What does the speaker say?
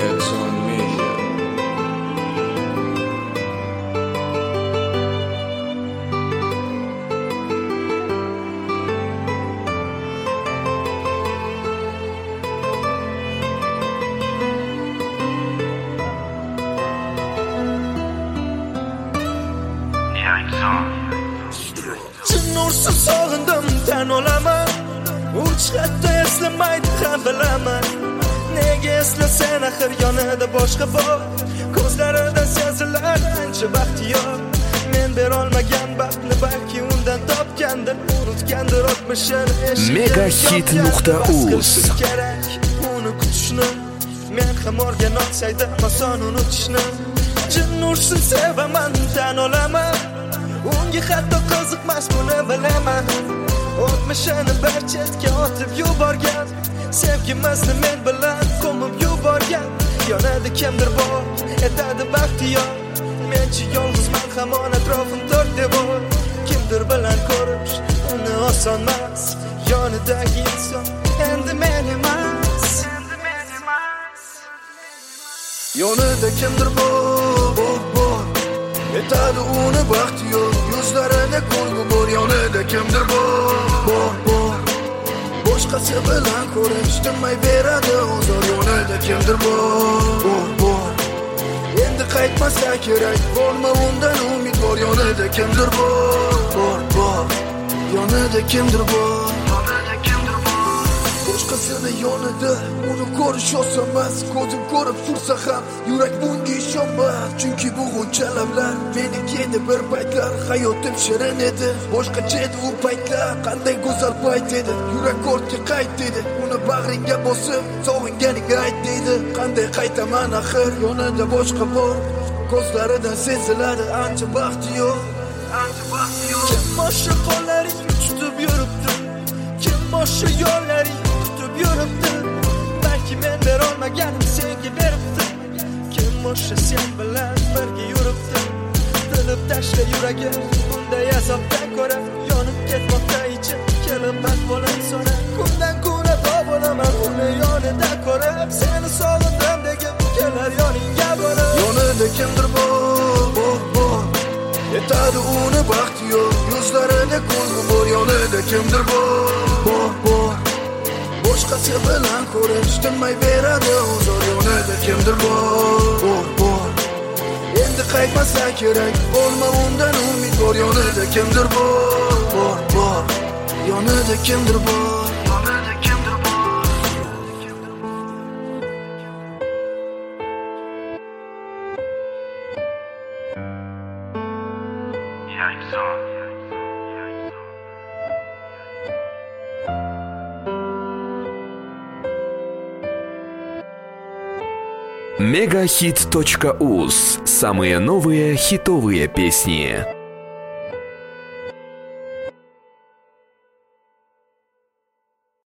Exxon Media. Nursiz sog'indim tan olaman, uch hatto eslamaydi ham bilaman. Nega eslasan axir yonida boshqa bor, ko'zlaridan sezilar ancha baxtiyor. Men berolmagan baxtni balki undan topgandir, unutgandir o'tmishini. Megahit.uz kerak uni kutishni, men ham o'rgan olsaydim oson unutishni. Jin nursiz sevaman tan olaman, unga hatto qiziqmas buni bilaman. O'tmishini bir chetga otib yuborgan, sevgimizni men bilan ko'mib yuborgan. Yonida kimdir bor, etadi baxtiyor. Menchi yolg'izman, hamon atrofim to'rt devor. Kimdir bilan ko'rish uni osonmas, yonidagi inson endi men emas. Yonida kimdir bor, etadi uni baxtiyor. Yuzlarida kulgu bor, yonida kimdir bor. Boshqasi bilan ko'rish tinmay beradi ozor. Yonida kimdir bor. Endi qaytmasa kerak, bo'lma undan umidvor. Yonida kimdir bor. Yonida kimdir bor. Boshqasini yonida uni ko'rish oson emas. Ko'zim ko'rib tursa ham yurak bunga ishonmas. Chunki bu g'uncha lablar meniki edi bir paytlar. Hayotim shirin edi, boshqacha edi u paytlar. Qanday go'zal payt edi, yurak ortga qayt dedi. Uni bag'ringga bosib sog'inganing ayt dedi. Qanday qaytaman axir, yonida boshqa bor. Ko'zlaridan seziladi ancha baxtiyor. Kim o'sha qo'llaring tutib yuribdi, kim o'sha yo'llaring yuribdi, balki men berolmaganim senga beribdi. Kim o'sha sen bilan birga yuribdi, tilib tashla yuragi bunday azobdan ko'ra. Yonib ketmoqda ichim, kelib band bo'lim so'ra. Kundan kunga bo'laman uni yonida ko'rib, seni sog'indim degim kelar yoningga borib. Yonida kimdir bor, etadi uni baxtiyor. Yuzlarida kulgu bor, yonida kimdir bor. Boshqasi bilan ko'rish tinmay beradi ozor. Yonida kimdir bor. Endi qaytmasa kerak, bo'lma undan umidvor. Yonida kimdir bor. Yonida kimdir bor. Megahit.uz. Самые новые хитовые песни.